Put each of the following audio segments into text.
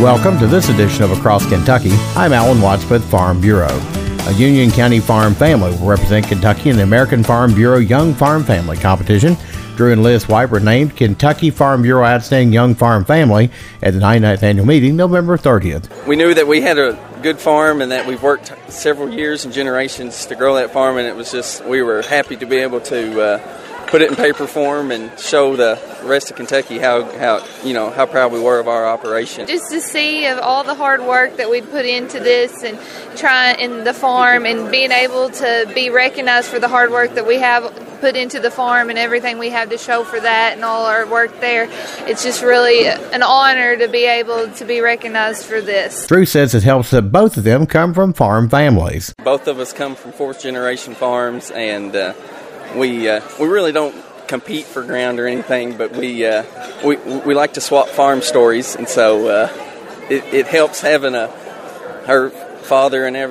Welcome to this edition of Across Kentucky. I'm Alan Watts with Farm Bureau. A Union County farm family will represent Kentucky in the American Farm Bureau Young Farm Family Competition. Drew and Liz White were named Kentucky Farm Bureau Outstanding Young Farm Family at the 99th Annual Meeting, November 30th. We knew that we had a good farm and that we've worked several years and generations to grow that farm, and it was just, we were happy to be able to put it in paper form and show the rest of Kentucky how proud we were of our operation. Just to see of all the hard work that we put into this and trying in the farm and being able to be recognized for the hard work that we have put into the farm and everything we have to show for that and all our work there. It's just really an honor to be able to be recognized for this. Drew says it helps that both of them come from farm families. Both of us come from fourth generation farms, and we really don't compete for ground or anything, but we like to swap farm stories, and so it helps having her father and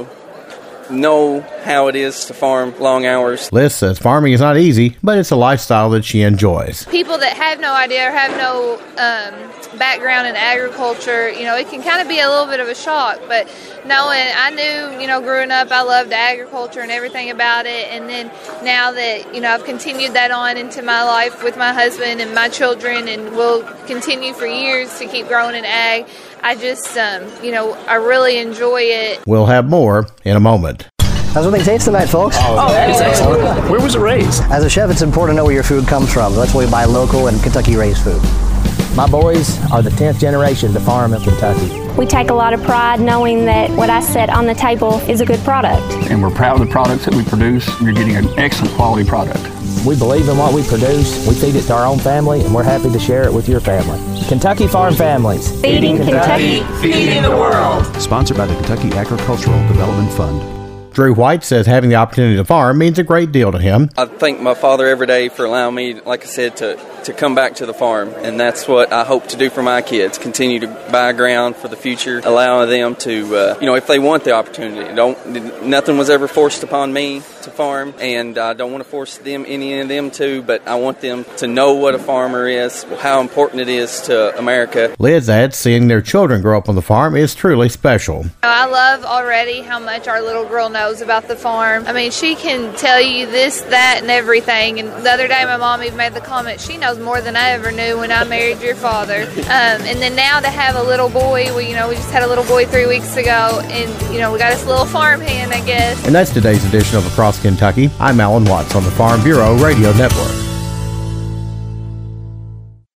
know how it is to farm long hours. Liz says farming is not easy, but it's a lifestyle that she enjoys. People that have no idea or have no background in agriculture, it can kind of be a little bit of a shock, but I knew, growing up, I loved agriculture and everything about it, and then now that, I've continued that on into my life with my husband and my children, and will continue for years to keep growing in ag, I just, I really enjoy it. We'll have more in a moment. How's everything taste tonight, folks? Oh, that's excellent. Where was it raised? As a chef, it's important to know where your food comes from. That's why we buy local and Kentucky-raised food. My boys are the 10th generation to farm in Kentucky. We take a lot of pride knowing that what I set on the table is a good product. And we're proud of the products that we produce. You're getting an excellent quality product. We believe in what we produce, we feed it to our own family, and we're happy to share it with your family. Kentucky Farm Families. Feeding Kentucky, feeding the world. Sponsored by the Kentucky Agricultural Development Fund. Drew White says having the opportunity to farm means a great deal to him. I thank my father every day for allowing me, like I said, to come back to the farm, and that's what I hope to do for my kids. Continue to buy ground for the future, allowing them to, if they want the opportunity. Nothing was ever forced upon me to farm, and I don't want to force any of them to, but I want them to know what a farmer is, how important it is to America. Liz adds seeing their children grow up on the farm is truly special. I love already how much our little girl knows about the farm. I mean, she can tell you this, that, and everything. And the other day, my mom even made the comment, she knows more than I ever knew when I married your father. And then now to have a little boy, we just had a little boy 3 weeks ago, and, we got us a little farm hand, I guess. And that's today's edition of Across Kentucky. I'm Alan Watts on the Farm Bureau Radio Network.